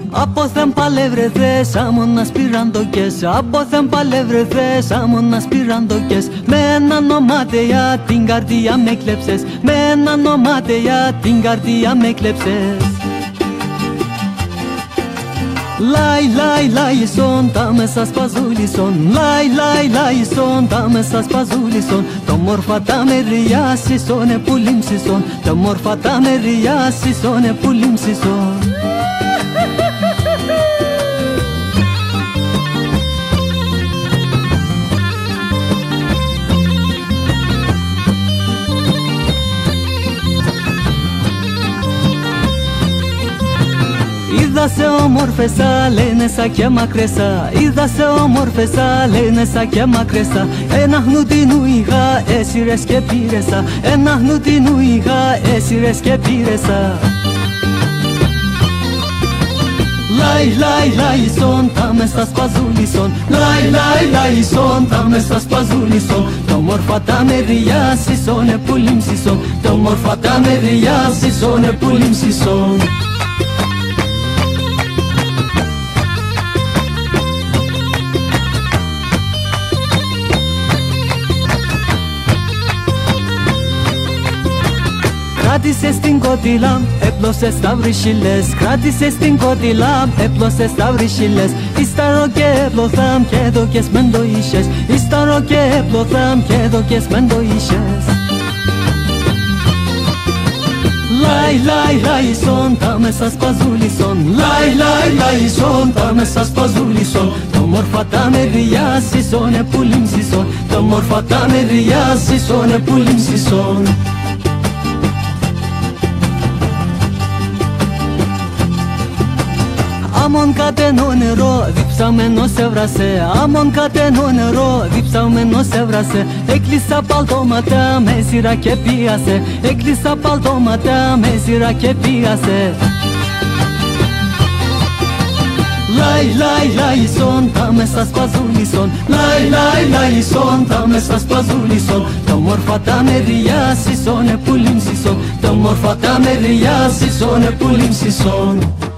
Απόθεν παλεύρεθες, άμον ασπυραντοκές. Απόθεν παλεύρεθες, άμον ασπυραντοκές. Με ένα νομάτεα την καρδιά με κλέψες. Με ένα νομάτεα την καρδιά με κλέψες. Λάι, λάι, λάισον, τα μέσα σπαζούλισον. Λάι, λάι, λάισον, τα μέσα σπαζούλισον. Το μόρφα τα μεριάσισον, επουλήμσισον. Το μόρφα τα μεριάσισον, επουλήμσισον. Είδα σε όμορφεσα, λένεσα και μακρέσα. Είδα σε όμορφεσα, λένεσα και μακρέσα. Ένα χνούτινου είχα, έσυρες και πήρεσα. Ένα χνούτινου είχα, έσυρες και πήρεσα. Λάι, λάι, λάισον, τα μέσα σπαζούλισον. Λάι, λάι, λάισον, τα μέσα σπαζούλισον. Το μόρφα τα μεριάσισον, επουλήμσισον. Το μόρφα τα μεριάσισον, επουλήμσισον. Κράτησες την κότυλα, έπλωσες τα βρυσίλες. Κράτησες την κότυλα, έπλωσες τα βρυσίλες. Ύσταρο και έπλωθαμ και δοκες μεν το είσες. Ύσταρο και έπλωθαμ και δοκες μεν το είσες. Λάι, λάι, λάισον, τα μέσα σπαζούλισον. Λάι, λάι, λάισον, τα μέσα σπαζούλισον. Το μόρφα τα μεριάσισον, επουλήμσισον. Το μόρφα τα μεριάσισον, επουλήμσισον. Άμον κατενό νερό, διψαμένο σε βρασε. Άμον κατενό νερό, διψαμένο σε βρασε. Έκλεισα παλτώματα με σειρά και πίασε. Έκλεισα παλτώματα με σειρά και πίασε. Λάι, λάι, λάισον, τα μέσα σπαζούλισον. Λάι, λάι, λάισον, τα μέσα σπαζούλισον. Το μόρφα τα μεριάσισον, επουλήμσισον. Το μόρφα τα μεριάσισον, επουλήμσισον.